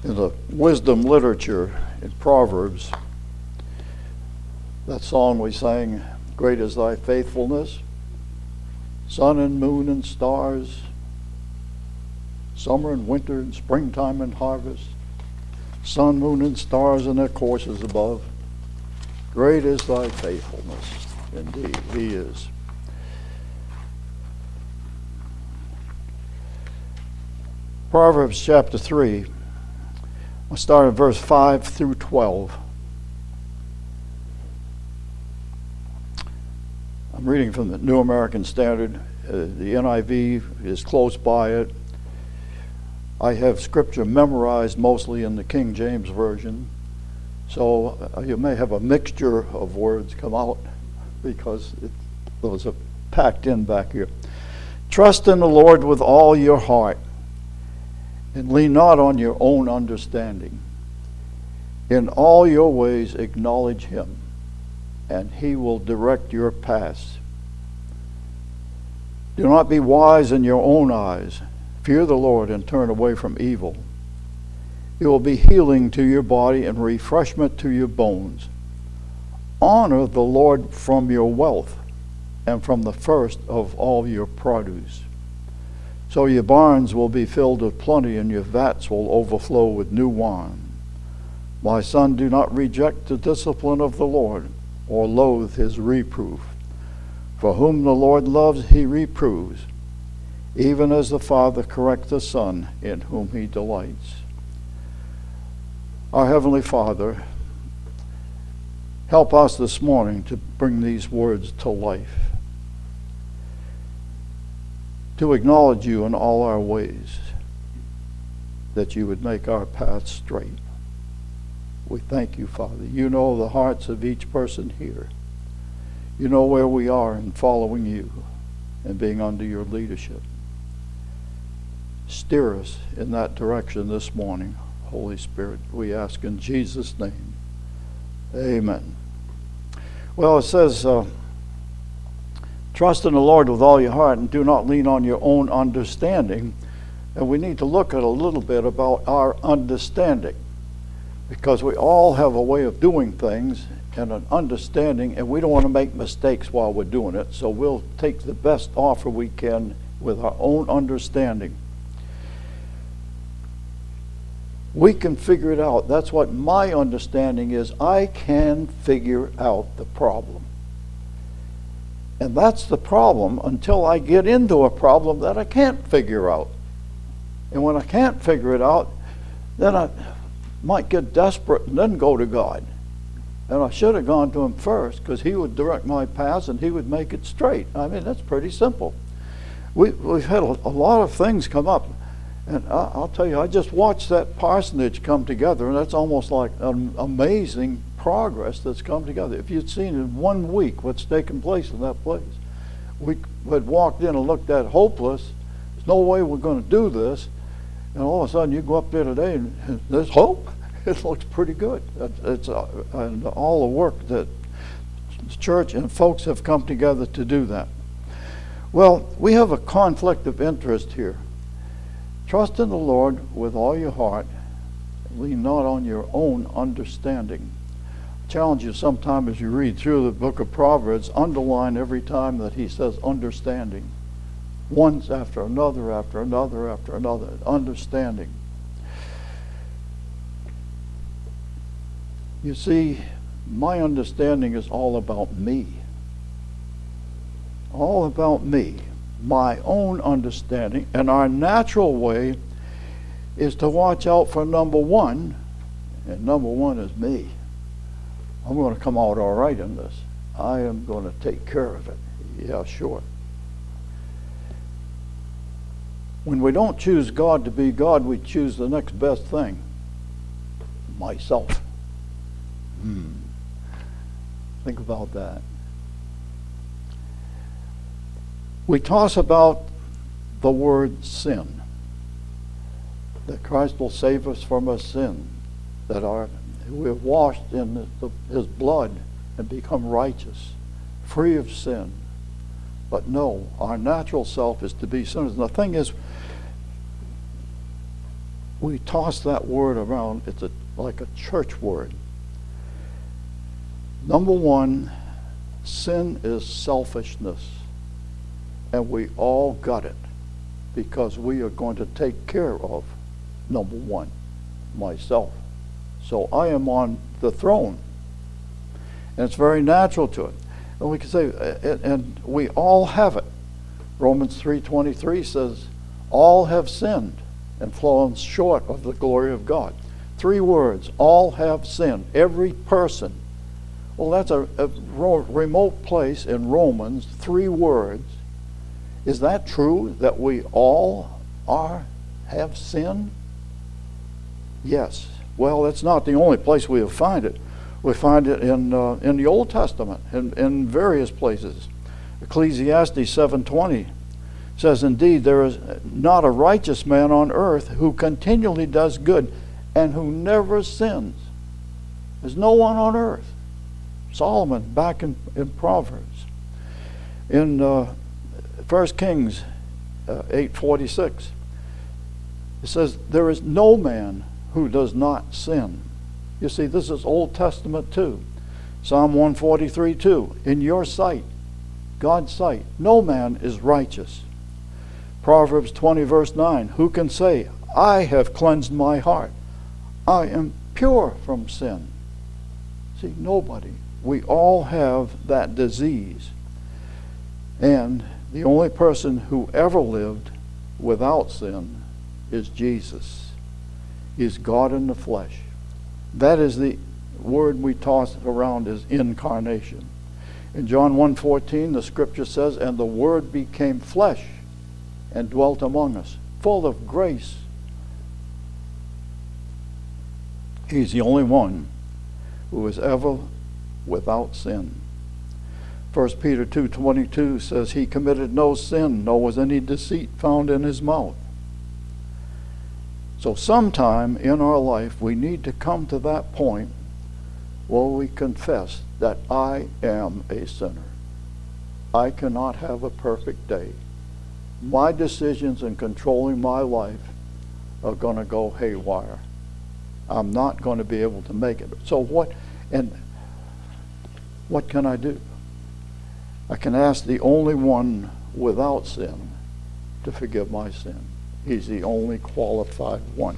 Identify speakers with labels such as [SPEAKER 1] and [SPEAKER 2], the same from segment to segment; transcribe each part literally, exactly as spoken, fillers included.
[SPEAKER 1] In the wisdom literature in Proverbs, that song we sang, "Great is thy faithfulness, sun and moon and stars, summer and winter and springtime and harvest, sun, moon, and stars and their courses above. Great is thy faithfulness." Indeed, he is. Proverbs chapter three, I'll start at verse five through twelve. I'm reading from the New American Standard. Uh, the N I V is close by it. I have scripture memorized mostly in the King James Version, so uh, you may have a mixture of words come out because it, those are packed in back here. "Trust in the Lord with all your heart, and lean not on your own understanding. In all your ways acknowledge him, and he will direct your paths. Do not be wise in your own eyes. Fear the Lord and turn away from evil. It will be healing to your body and refreshment to your bones. Honor the Lord from your wealth and from the first of all your produce. So your barns will be filled with plenty, and your vats will overflow with new wine. My son, do not reject the discipline of the Lord, or loathe his reproof. For whom the Lord loves, he reproves, even as the Father corrects the Son in whom he delights." Our Heavenly Father, help us this morning to bring these words to life, to acknowledge you in all our ways, that you would make our paths straight. We thank you, Father. You know the hearts of each person here. You know where we are in following you and being under your leadership. Steer us in that direction this morning, Holy Spirit. We ask in Jesus' name. Amen. Well, it says, uh, trust in the Lord with all your heart and do not lean on your own understanding. And we need to look at a little bit about our understanding, because we all have a way of doing things and an understanding, and we don't want to make mistakes while we're doing it, so we'll take the best offer we can with our own understanding. We can figure it out. That's what my understanding is. I can figure out the problem. And that's the problem until I get into a problem that I can't figure out. And when I can't figure it out, then I might get desperate and then go to God. And I should have gone to him first, because he would direct my paths and he would make it straight. I mean, that's pretty simple. We, we've had a, a lot of things come up. And I, I'll tell you, I just watched that parsonage come together, and that's almost like an amazing progress that's come together. If you'd seen in one week what's taken place in that place. We had walked in and looked at hopeless. There's no way we're going to do this. And all of a sudden you go up there today and, and there's hope. It looks pretty good. It's uh, and all the work that the church and folks have come together to do that. Well, we have a conflict of interest here. Trust in the Lord with all your heart. Lean not on your own understanding. I challenge you sometime as you read through the book of Proverbs, underline every time that he says understanding. Once after another, after another, after another. Understanding. You see, my understanding is all about me. All about me. My own understanding. And our natural way is to watch out for number one. And number one is me. I'm going to come out all right in this. I am going to take care of it. Yeah, sure. When we don't choose God to be God, we choose the next best thing. Myself. Hmm. Think about that. We toss about the word sin. That Christ will save us from our sin. That our, we're washed in the, the, his blood and become righteous. Free of sin. But no, our natural self is to be sinners. And the thing is, we toss that word around. It's a, like a church word. Number one, sin is selfishness. And we all got it because we are going to take care of, number one, myself. So I am on the throne. And it's very natural to it. And we can say, and we all have it. Romans three twenty-three says, all have sinned and fallen short of the glory of God. Three words, all have sinned. Every person. Well, that's a, a remote place in Romans, three words. Is that true that we all are have sinned? Yes. Well, that's not the only place we find it. We find it in uh, in the Old Testament, in, in various places. Ecclesiastes seven twenty says, indeed, there is not a righteous man on earth who continually does good and who never sins. There's no one on earth. Solomon, back in, in Proverbs. In uh, First Kings uh, eight forty-six, it says, there is no man who does not sin. You see, this is Old Testament too. Psalm one forty-three two, in your sight, God's sight, no man is righteous. Proverbs twenty verse nine, who can say, I have cleansed my heart. I am pure from sin. See, nobody. We all have that disease. And the only person who ever lived without sin is Jesus. He is God in the flesh. That is the word we toss around as incarnation. In John one fourteen, the scripture says, and the Word became flesh and dwelt among us, full of grace. He's the only one who is ever without sin. First Peter two twenty-two says, he committed no sin, nor was any deceit found in his mouth. So sometime in our life we need to come to that point where we confess that I am a sinner. I cannot have a perfect day. My decisions in controlling my life are going to go haywire. I'm not going to be able to make it. So what, and what can I do? I can ask the only one without sin to forgive my sin. He's the only qualified one.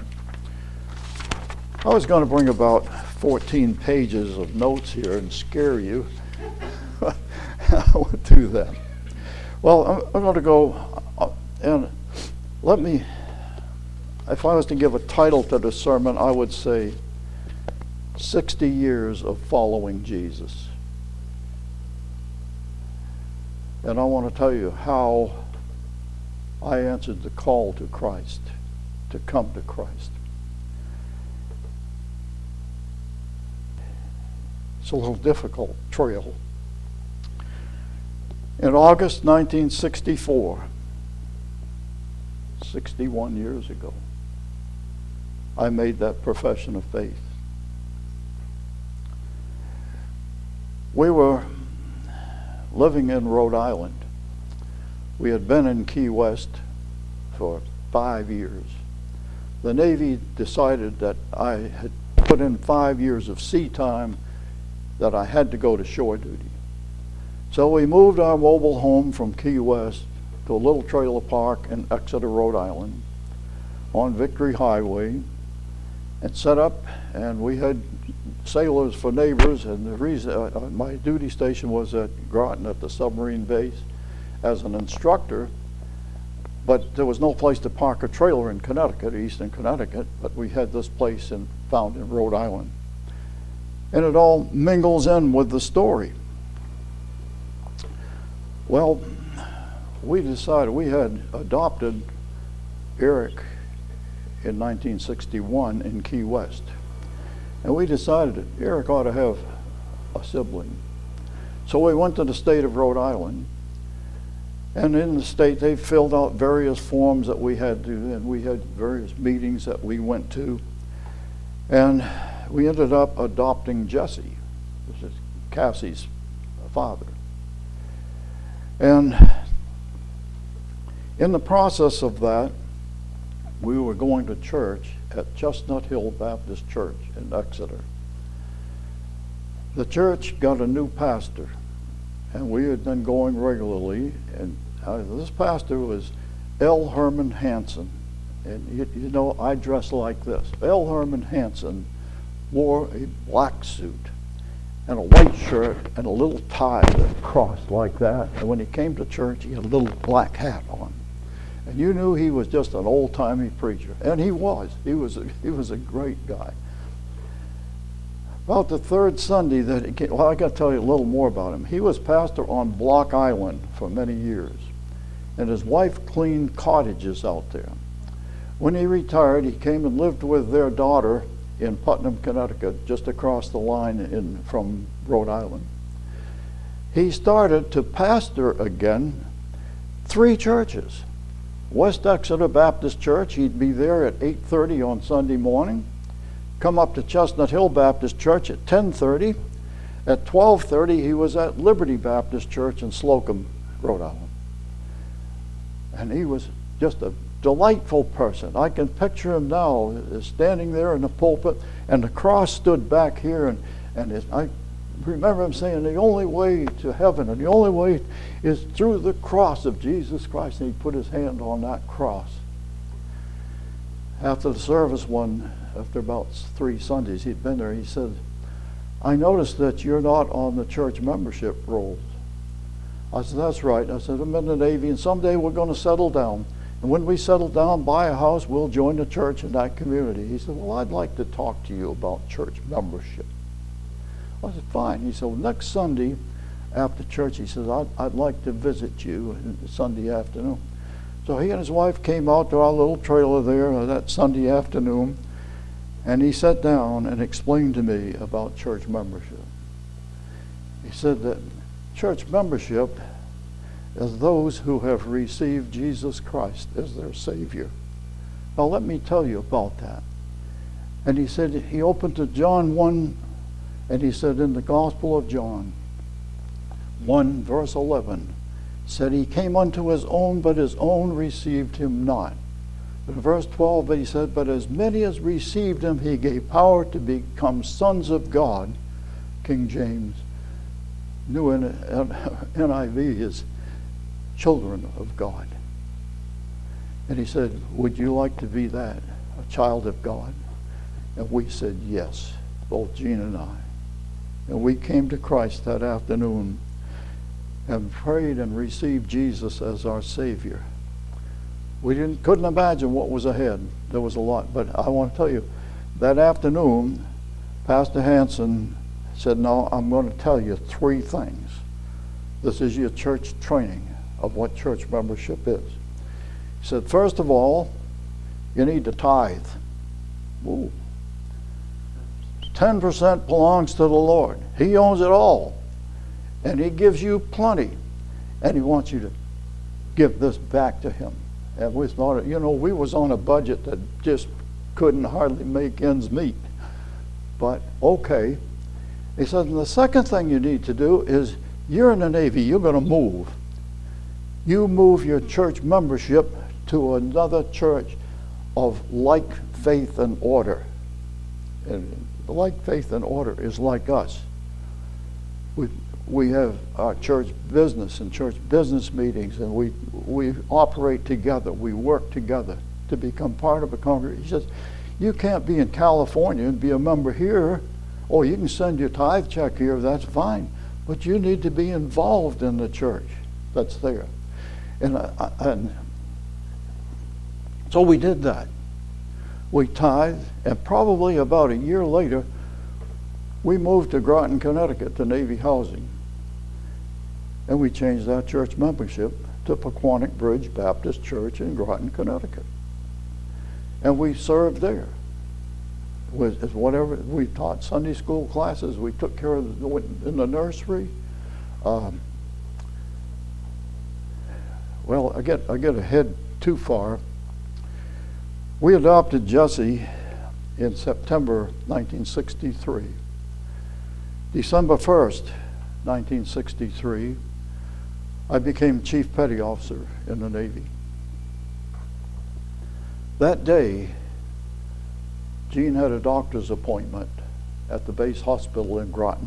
[SPEAKER 1] I was going to bring about fourteen pages of notes here and scare you. I won't do that. Well, I'm, I'm going to go uh, and let me, if I was to give a title to the sermon, I would say sixty years of following Jesus. And I want to tell you how I answered the call to Christ, to come to Christ. It's a little difficult trail. In August nineteen sixty-four, sixty-one years ago, I made that profession of faith. We were living in Rhode Island. We had been in Key West for five years. The Navy decided that I had put in five years of sea time, that I had to go to shore duty. So we moved our mobile home from Key West to a little trailer park in Exeter, Rhode Island, on Victory Highway, and set up, and we had sailors for neighbors, and the reason uh, my duty station was at Groton at the submarine base as an instructor, but there was no place to park a trailer in Connecticut, Eastern Connecticut, but we had this place in, found in Rhode Island. And it all mingles in with the story. Well, we decided, we had adopted Eric in nineteen sixty-one in Key West. And we decided that Eric ought to have a sibling. So we went to the state of Rhode Island. And in the state, they filled out various forms that we had to, and we had various meetings that we went to. And we ended up adopting Jesse, which is Cassie's father. And in the process of that, we were going to church at Chestnut Hill Baptist Church in Exeter. The church got a new pastor, and we had been going regularly, and uh, this pastor was L. Herman Hansen. And you, you know, I dress like this. L. Herman Hansen wore a black suit and a white shirt and a little tie that crossed like that. And when he came to church, he had a little black hat on. And you knew he was just an old-timey preacher. And he was. He was a, he was a great guy. About the third Sunday that he came, well, I got to tell you a little more about him. He was pastor on Block Island for many years. And his wife cleaned cottages out there. When he retired, he came and lived with their daughter in Putnam, Connecticut, just across the line in, from Rhode Island. He started to pastor again three churches. West Exeter Baptist Church, he'd be there at eight thirty on Sunday morning. Come up to Chestnut Hill Baptist Church at ten thirty. At twelve thirty, he was at Liberty Baptist Church in Slocum, Rhode Island. And he was just a delightful person. I can picture him now standing there in the pulpit, and the cross stood back here, and, and it, I remember him saying, the only way to heaven and the only way is through the cross of Jesus Christ, and he put his hand on that cross. After the service one, after about three Sundays he'd been there, he said, I noticed that you're not on the church membership rolls. I said, that's right. I said, I'm in the Navy, and someday we're going to settle down. And when we settle down, buy a house, we'll join the church in that community. He said, well, I'd like to talk to you about church membership. I said, fine. He said, well, next Sunday after church, he says, I'd, I'd like to visit you Sunday afternoon. So he and his wife came out to our little trailer there that Sunday afternoon, and he sat down and explained to me about church membership. He said that church membership is those who have received Jesus Christ as their Savior. Now let me tell you about that. And he said, he opened to John one, and he said in the Gospel of John one verse eleven, said he came unto his own, but his own received him not. In verse twelve, but he said, but as many as received him, he gave power to become sons of God. King James. New N I V is children of God. And he said, would you like to be that, a child of God? And we said yes, both Gene and I. And we came to Christ that afternoon and prayed and received Jesus as our Savior. We didn't couldn't imagine what was ahead. There was a lot. But I want to tell you, that afternoon, Pastor Hansen said, no, I'm going to tell you three things. This is your church training of what church membership is. He said, first of all, you need to tithe. Ooh. ten percent belongs to the Lord. He owns it all. And he gives you plenty. And he wants you to give this back to him. And we thought, you know, we was on a budget that just couldn't hardly make ends meet. But okay. He said, and the second thing you need to do is, you're in the Navy, you're going to move. You move your church membership to another church of like faith and order. And like faith and order is like us. We we have our church business and church business meetings, and we we operate together. We work together to become part of a congregation. He says, you can't be in California and be a member here. Oh, you can send your tithe check here, that's fine. But you need to be involved in the church that's there. And, uh, and so we did that. We tithed, and probably about a year later, we moved to Groton, Connecticut, to Navy Housing. And we changed our church membership to Pequannock Bridge Baptist Church in Groton, Connecticut. And we served there. With whatever we taught Sunday school classes, we took care of the, in the nursery. Um, well, I get I get ahead too far. We adopted Jesse in September nineteen sixty-three. December first, nineteen sixty-three, I became Chief Petty Officer in the Navy. That day, Jean had a doctor's appointment at the base hospital in Groton.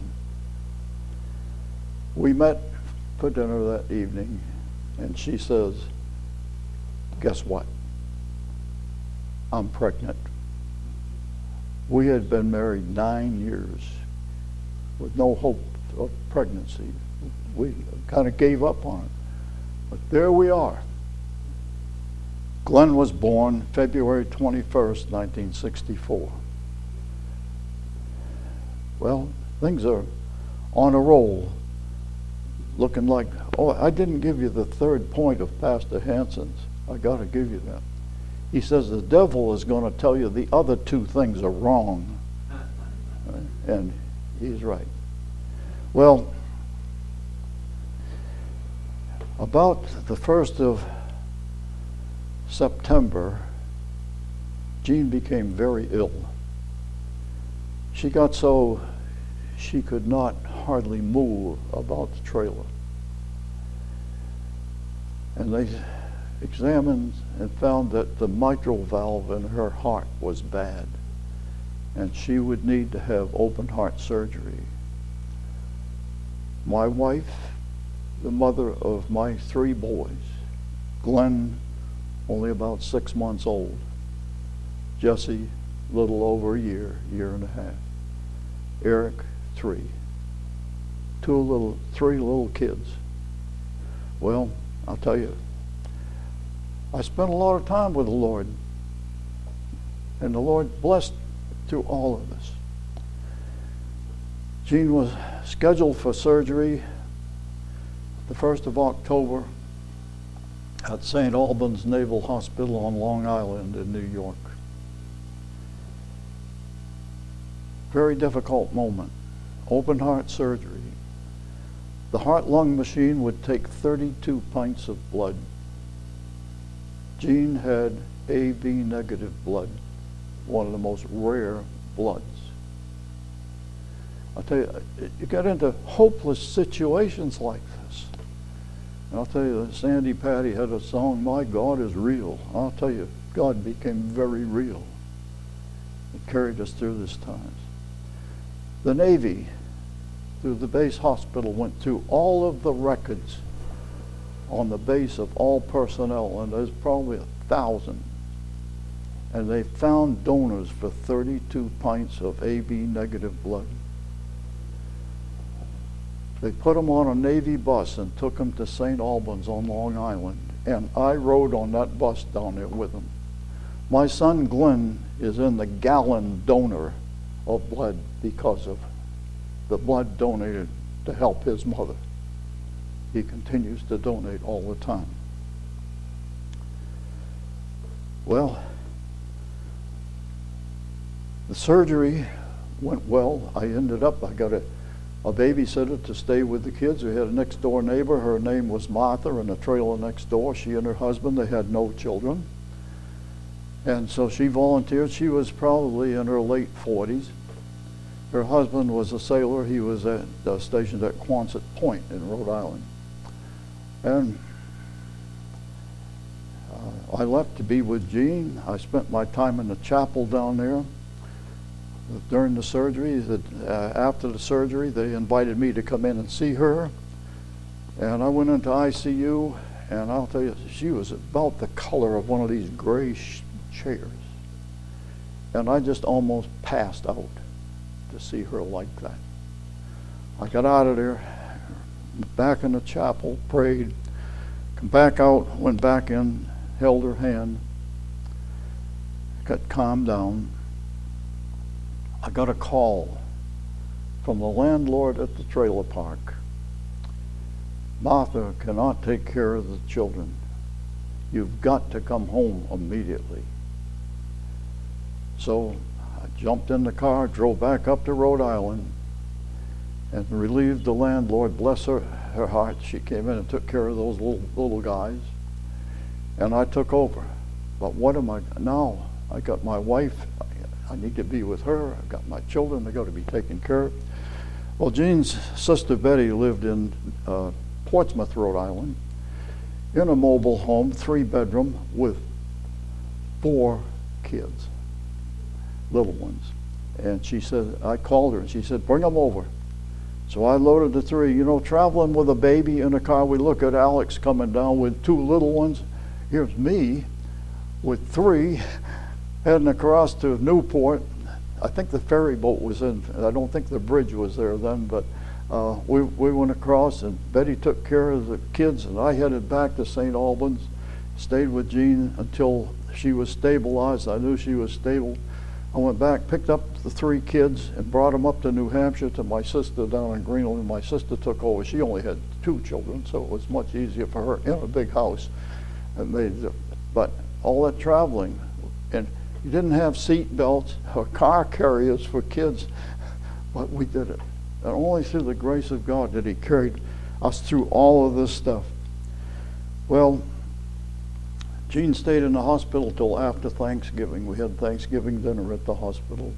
[SPEAKER 1] We met for dinner that evening, and she says, guess what? I'm pregnant. We had been married nine years with no hope of pregnancy. We kind of gave up on it. But there we are. Glenn was born February twenty-first, nineteen sixty-four. Well, things are on a roll, looking like, oh, I didn't give you the third point of Pastor Hansen's. I got to give you that. He says the devil is going to tell you the other two things are wrong. And he's right. Well, about the first of September, Jean became very ill. She got so she could not hardly move about the trailer. And they examined and found that the mitral valve in her heart was bad, and she would need to have open heart surgery. My wife, the mother of my three boys, Glenn, only about six months old, Jesse, little over a year, year and a half, Eric, three, two little, three little kids. Well, I'll tell you, I spent a lot of time with the Lord, and the Lord blessed through all of this. Jean was scheduled for surgery the first of October at Saint Albans Naval Hospital on Long Island in New York. Very difficult moment. Open heart surgery. The heart-lung machine would take thirty-two pints of blood. Jean had A B negative blood, one of the most rare bloods. I'll tell you, you get into hopeless situations like this. And I'll tell you, Sandy Patty had a song, My God is Real. I'll tell you, God became very real. It carried us through this time. The Navy, through the base hospital, went through all of the records on the base of all personnel, and there's probably a thousand. And they found donors for thirty-two pints of A B negative blood. They put them on a Navy bus and took them to Saint Albans on Long Island, and I rode on that bus down there with them. My son Glenn is in the gallon donor of blood because of the blood donated to help his mother. He continues to donate all the time. Well, the surgery went well. I ended up, I got a, a babysitter to stay with the kids. We had a next door neighbor. Her name was Martha, in a trailer next door. She and her husband, they had no children. And so she volunteered. She was probably in her late forties. Her husband was a sailor. He was at, uh, stationed at Quonset Point in Rhode Island. And uh, I left to be with Jean. I spent my time in the chapel down there. During the surgery, that, uh, after the surgery, they invited me to come in and see her. And I went into I C U, and I'll tell you, she was about the color of one of these gray sh- chairs. And I just almost passed out to see her like that. I got out of there, back in the chapel, prayed, come back out, went back in, held her hand, got calmed down. I got a call from the landlord at the trailer park. Martha cannot take care of the children. You've got to come home immediately. So I jumped in the car, drove back up to Rhode Island, and relieved the landlord. Bless her, her heart. She came in and took care of those little, little guys. And I took over. But what am I now? I got my wife. I need to be with her. I've got my children. They got to be taken care of. Well, Jean's sister Betty lived in uh, Portsmouth, Rhode Island, in a mobile home, three bedroom, with four kids, little ones. And she said, I called her and she said, bring them over. So I loaded the three. You know, traveling with a baby in a car, we look at Alex coming down with two little ones. Here's me with three heading across to Newport. I think the ferry boat was in, I don't think the bridge was there then, but uh, we, we went across and Betty took care of the kids and I headed back to Saint Albans, stayed with Jean until she was stabilized. I knew she was stable. I went back, picked up the three kids and brought them up to New Hampshire to my sister down in Greenland. My sister took over. She only had two children, so it was much easier for her in a big house. And they, but all that traveling, and you didn't have seat belts or car carriers for kids, but we did it. And only through the grace of God did he carry us through all of this stuff. Well, Jean stayed in the hospital till after Thanksgiving. We had Thanksgiving dinner at the hospital.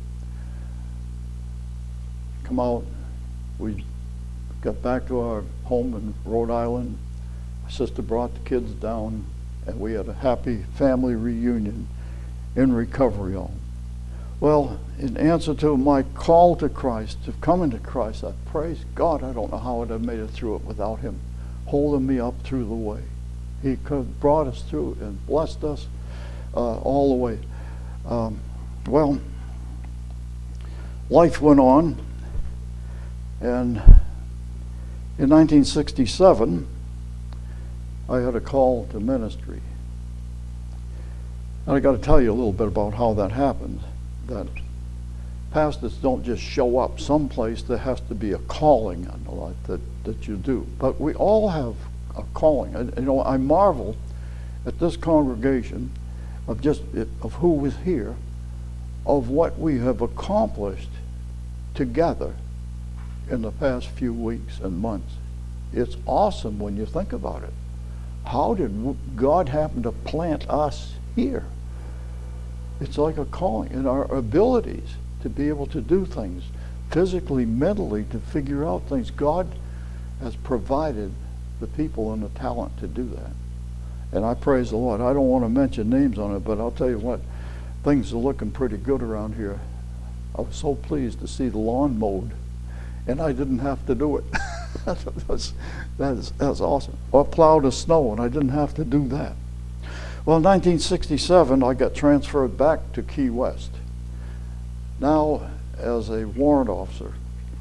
[SPEAKER 1] Come out, we got back to our home in Rhode Island. My sister brought the kids down, and we had a happy family reunion in recovery home. Well, in answer to my call to Christ, to come into Christ, I praise God. I don't know how I'd have made it through it without him holding me up through the way. He could have brought us through and blessed us uh, all the way. Um, well, life went on, and in nineteen sixty-seven, I had a call to ministry. And I got to tell you a little bit about how that happened. That pastors don't just show up someplace. There has to be a calling on the life that, that you do. But we all have a calling. I, you know, I marvel at this congregation of just of who was here, of what we have accomplished together in the past few weeks and months. It's awesome when you think about it. How did God happen to plant us here? It's like a calling, and our abilities to be able to do things physically, mentally, to figure out things. God has provided the people and the talent to do that. And I praise the Lord. I don't want to mention names on it, but I'll tell you what, things are looking pretty good around here. I was so pleased to see the lawn mowed, and I didn't have to do it. that's, that's, that's awesome. Or plow the snow, and I didn't have to do that. Well, in nineteen sixty-seven, I got transferred back to Key West, now as a warrant officer.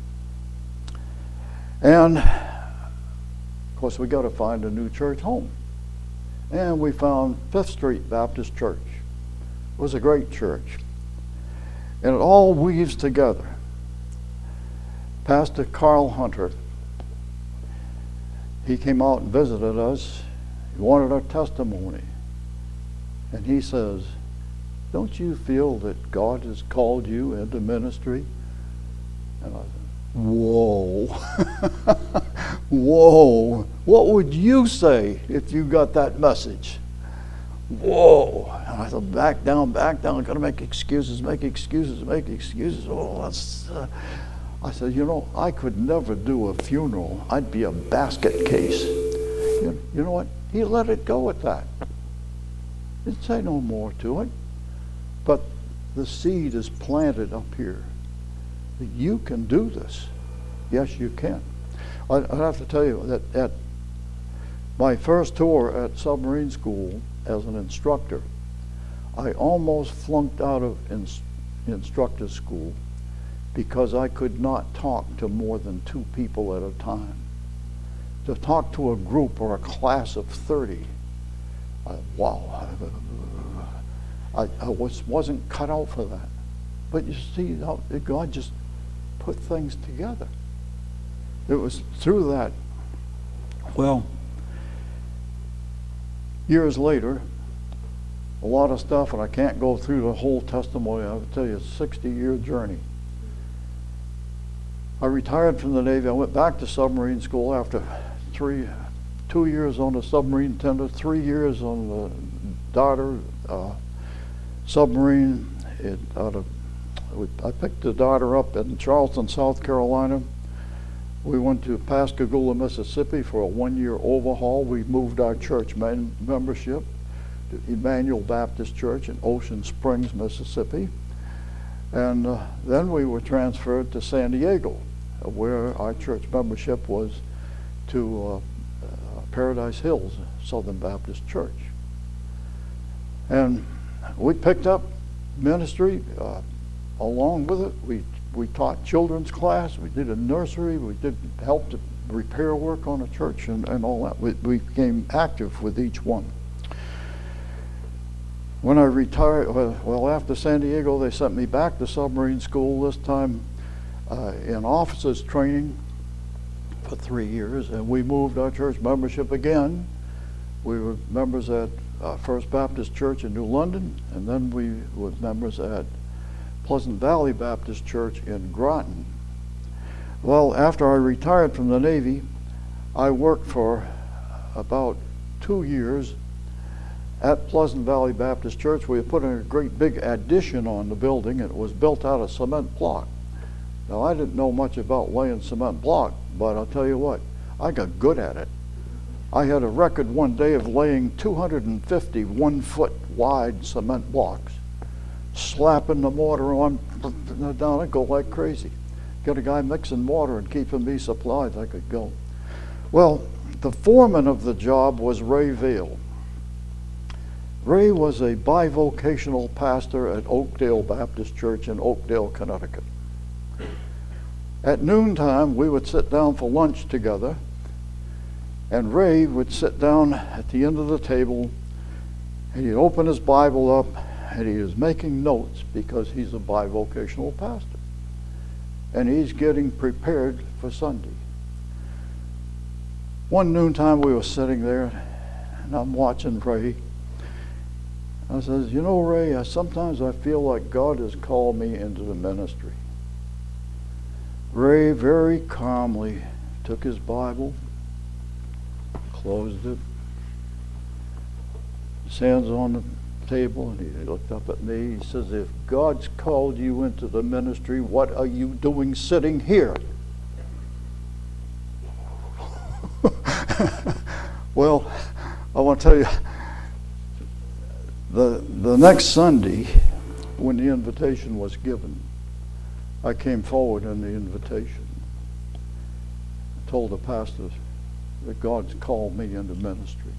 [SPEAKER 1] And of course, we got to find a new church home. And we found Fifth Street Baptist Church. It was a great church. And it all weaves together. Pastor Carl Hunter, he came out and visited us. He wanted our testimony. And he says, don't you feel that God has called you into ministry? And I said, whoa. Whoa. What would you say if you got that message? Whoa. And I thought, back down, back down. I'm going to make excuses, make excuses, make excuses. Oh, that's... Uh, I said, you know, I could never do a funeral. I'd be a basket case. You, you know what? He let it go at that. Didn't say no more to it. But the seed is planted up here. That you can do this. Yes, you can. I, I have to tell you that at my first tour at submarine school as an instructor, I almost flunked out of ins- instructor school because I could not talk to more than two people at a time. To talk to a group or a class of thirty, I, wow, I, I was, wasn't cut out for that. But you see, how God just put things together. It was through that. Well, years later, a lot of stuff, and I can't go through the whole testimony. I would tell you, it's a sixty-year journey. I retired from the Navy. I went back to submarine school after three, two years on the submarine tender, three years on the Darter uh, submarine. It, out of, I picked the Darter up in Charleston, South Carolina. We went to Pascagoula, Mississippi for a one-year overhaul. We moved our church men- membership to Emmanuel Baptist Church in Ocean Springs, Mississippi. And uh, then we were transferred to San Diego, uh, where our church membership was to uh, uh, Paradise Hills Southern Baptist Church. And we picked up ministry uh, along with it. We we taught children's class, we did a nursery, we did helped repair work on a church and, and all that. We, we became active with each one. When I retired, well, after San Diego, they sent me back to submarine school, this time uh, in officers training for three years, and we moved our church membership again. We were members at uh, First Baptist Church in New London, and then we were members at Pleasant Valley Baptist Church in Groton. Well, after I retired from the Navy, I worked for about two years at Pleasant Valley Baptist Church. We had put in a great big addition on the building, and it was built out of cement block. Now, I didn't know much about laying cement block, but I'll tell you what, I got good at it. I had a record one day of laying two hundred fifty one-foot wide cement blocks, slapping the mortar on down and go like crazy. Get a guy mixing water and keeping me supplied, I could go. Well, the foreman of the job was Ray Vail. Ray was a bivocational pastor at Oakdale Baptist Church in Oakdale, Connecticut. At noontime, we would sit down for lunch together, and Ray would sit down at the end of the table, and he'd open his Bible up, and he is making notes because he's a bivocational pastor. And he's getting prepared for Sunday. One noontime we were sitting there, and I'm watching Ray. I says, you know, Ray, I, sometimes I feel like God has called me into the ministry. Ray very calmly took his Bible, closed it, his hands on the table, and he looked up at me. He says, if God's called you into the ministry, what are you doing sitting here? Well, I want to tell you, the the next Sunday, when the invitation was given, I came forward in the invitation. I told the pastor that God's called me into ministry.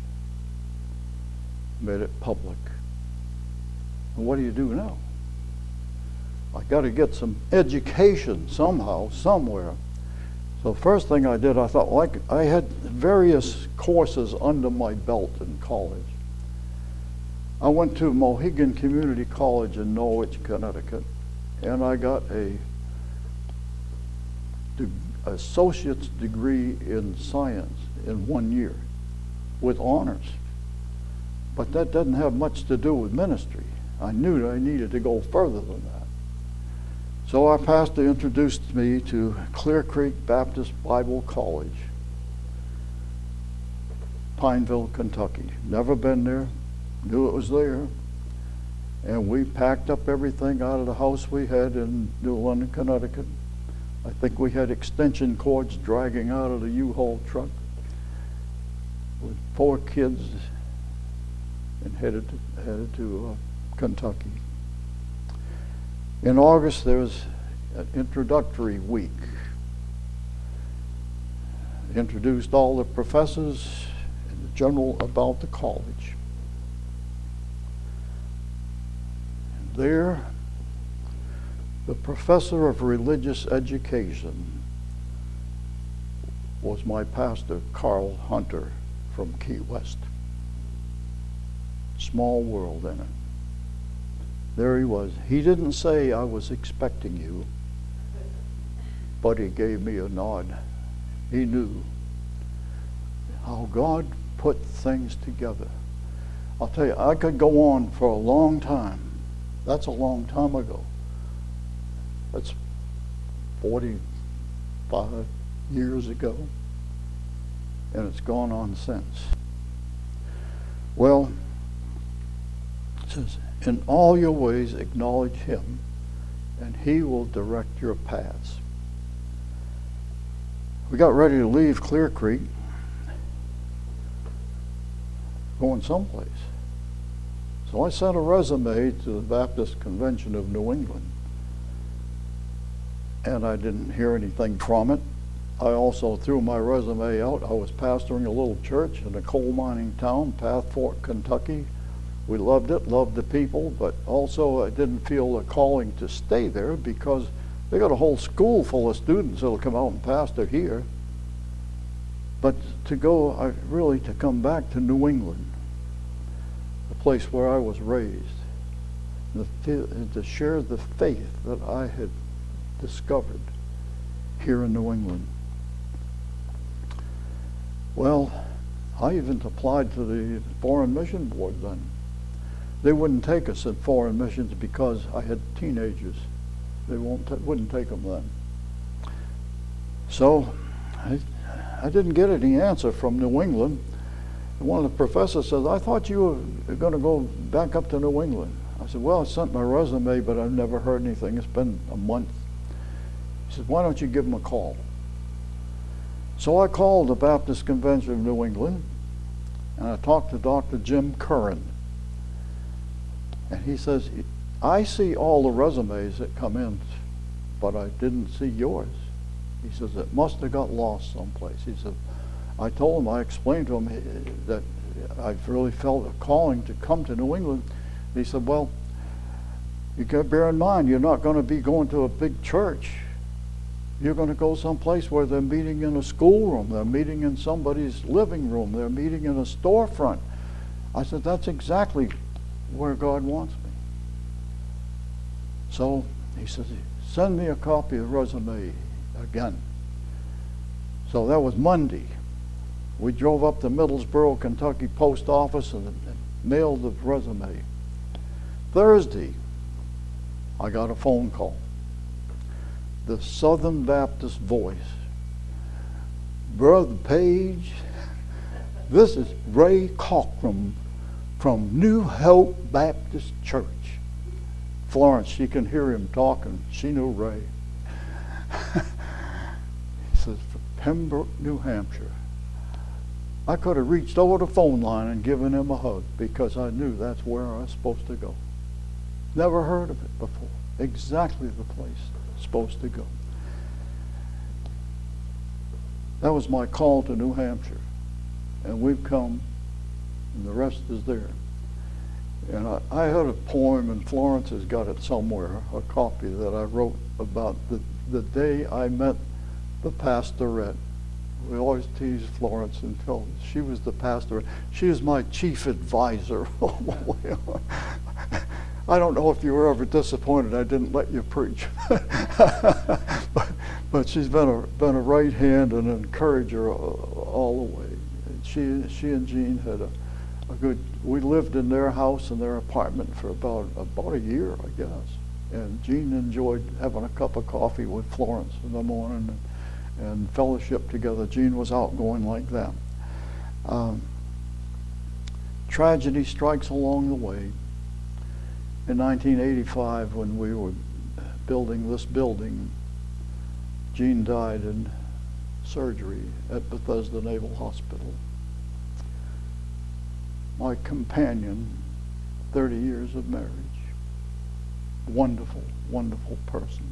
[SPEAKER 1] Made it public. And what do you do now? I got to get some education somehow, somewhere. So first thing I did, I thought, like I had various courses under my belt in college. I went to Mohegan Community College in Norwich, Connecticut, and I got a de- associate's degree in science in one year with honors. But that doesn't have much to do with ministry. I knew that I needed to go further than that. So our pastor introduced me to Clear Creek Baptist Bible College, Pineville, Kentucky. Never been there, knew it was there. And we packed up everything out of the house we had in New London, Connecticut. I think we had extension cords dragging out of the U-Haul truck with four kids and headed to, headed to uh, Kentucky. In August, there was an introductory week. Introduced all the professors and the general about the college. And there, the professor of religious education was my pastor, Carl Hunter, from Key West. Small world in it. There he was. He didn't say, I was expecting you, but he gave me a nod. He knew how God put things together. I'll tell you, I could go on for a long time. That's a long time ago. That's forty-five years ago, and it's gone on since. Well, it says, in all your ways acknowledge him, and he will direct your paths. We got ready to leave Clear Creek, going someplace. So I sent a resume to the Baptist Convention of New England, and I didn't hear anything from it. I also threw my resume out. I was pastoring a little church in a coal mining town, Path Fork, Kentucky. We loved it, loved the people, but also I didn't feel a calling to stay there because they got a whole school full of students that'll come out and pastor here. But to go, I really to come back to New England, the place where I was raised, and to share the faith that I had discovered here in New England. Well, I even applied to the Foreign Mission Board then. They wouldn't take us at foreign missions because I had teenagers. They won't t- wouldn't take them then. So I, I didn't get any answer from New England. One of the professors says, I thought you were going to go back up to New England. I said, well, I sent my resume, but I've never heard anything. It's been a month. He said, why don't you give them a call? So I called the Baptist Convention of New England, and I talked to Doctor Jim Curran. And he says, I see all the resumes that come in, but I didn't see yours. He says, it must have got lost someplace. He said, I told him, I explained to him that I really felt a calling to come to New England. He said, well, you got to bear in mind, you're not going to be going to a big church. You're going to go someplace where they're meeting in a schoolroom, they're meeting in somebody's living room, they're meeting in a storefront. I said, that's exactly where God wants me. So he says, send me a copy of the resume again. So that was Monday. We drove up to Middlesboro, Kentucky post office and mailed the resume. Thursday, I got a phone call. The Southern Baptist Voice. Brother Page, this is Ray Cockrum from New Hope Baptist Church. Florence, she can hear him talking. She knew Ray. He says, from Pembroke, New Hampshire. I could have reached over the phone line and given him a hug because I knew that's where I was supposed to go. Never heard of it before. Exactly the place I was supposed to go. That was my call to New Hampshire. And we've come, and the rest is there. And I, I had a poem, and Florence has got it somewhere, a copy that I wrote about the, the day I met the pastorette. We always tease Florence until she was the pastorette. She was my chief advisor. I don't know if you were ever disappointed I didn't let you preach. but, but she's been a, been a right hand and an encourager all, all the way. And she, she and Jean had a, a good, we lived in their house and their apartment for about, about a year, I guess. And Jean enjoyed having a cup of coffee with Florence in the morning and, and fellowship together. Jean was outgoing like that. Um, tragedy strikes along the way. In nineteen eighty-five, when we were building this building, Jean died in surgery at Bethesda Naval Hospital. My companion, thirty years of marriage. Wonderful, wonderful person.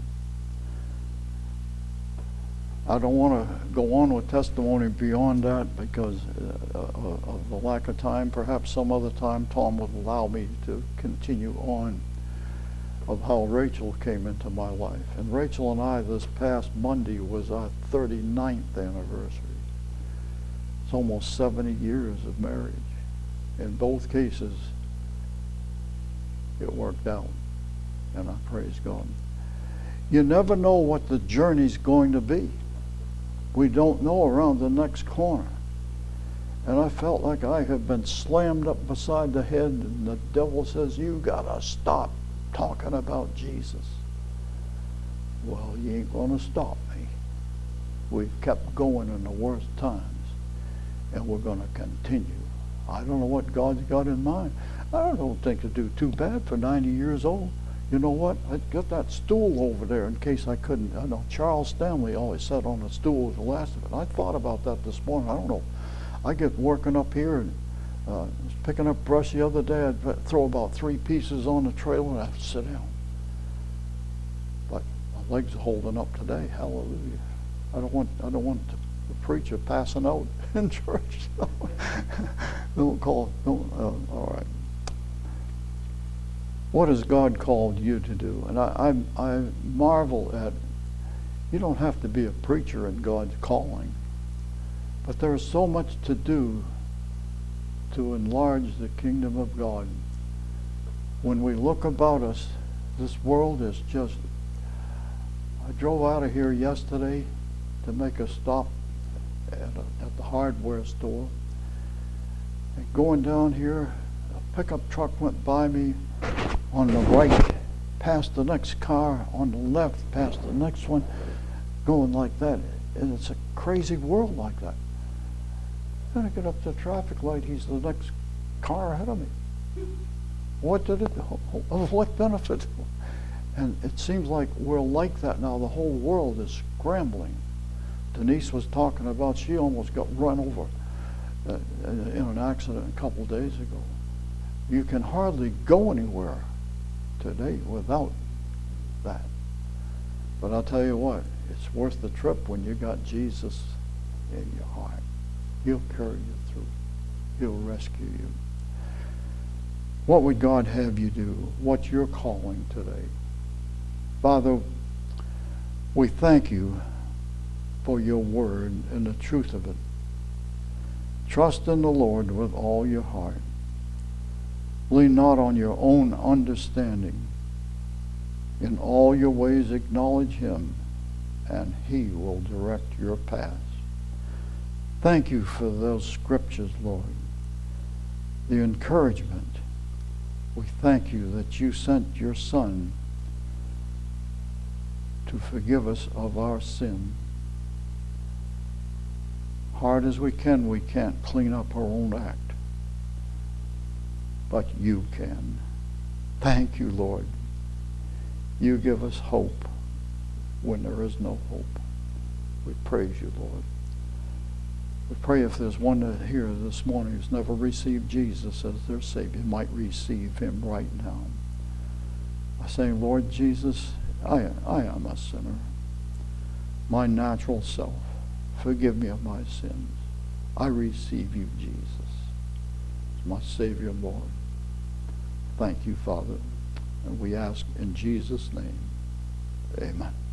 [SPEAKER 1] I don't want to go on with testimony beyond that because uh, of the lack of time. Perhaps some other time Tom would allow me to continue on of how Rachel came into my life. And Rachel and I, this past Monday was our thirty-ninth anniversary. It's almost seventy years of marriage. In both cases, it worked out, and I praise God. You never know what the journey's going to be. We don't know around the next corner. And I felt like I had been slammed up beside the head, and the devil says, you gotta stop talking about Jesus. Well, you ain't gonna stop me. We've kept going in the worst times, and we're gonna continue. I don't know what God's got in mind. I don't think to do too bad for ninety years old. You know what? I got that stool over there in case I couldn't. I know Charles Stanley always sat on the stool with the last of it. I thought about that this morning. I don't know. I get working up here, and Uh, I was picking up brush the other day. I'd throw about three pieces on the trailer and I'd sit down. But my legs are holding up today. Hallelujah. I don't want I don't want the, the preacher passing out in church. Don't call. Don't. Uh, all right. What has God called you to do? And I, I I marvel at. You don't have to be a preacher in God's calling, but there is so much to do to enlarge the kingdom of God. When we look about us, this world is just. I drove out of here yesterday to make a stop at, a, at the hardware store. And going down here, a pickup truck went by me on the right, past the next car, on the left, past the next one, going like that. And it's a crazy world like that. Then I get up to the traffic light, he's the next car ahead of me. What did it, of what benefit? And it seems like we're like that now. The whole world is scrambling. Denise was talking about she almost got run over uh, in an accident a couple of days ago. You can hardly go anywhere today without that. But I'll tell you what, it's worth the trip when you got Jesus in your heart. He'll carry you through. He'll rescue you. What would God have you do? What's your calling today? Father, we thank you for your word and the truth of it. Trust in the Lord with all your heart. Lean not on your own understanding. In all your ways acknowledge him, and he will direct your paths. Thank you for those scriptures, Lord. The encouragement. We thank you that you sent your Son to forgive us of our sin. Hard as we can, we can't clean up our own act. But you can. Thank you, Lord. You give us hope when there is no hope. We praise you, Lord. We pray if there's one here this morning who's never received Jesus as their Savior, might receive him right now. By saying, Lord Jesus, I, I am a sinner. My natural self. Forgive me of my sins. I receive you, Jesus, as my Savior, Lord. Thank you, Father. And we ask in Jesus' name, amen.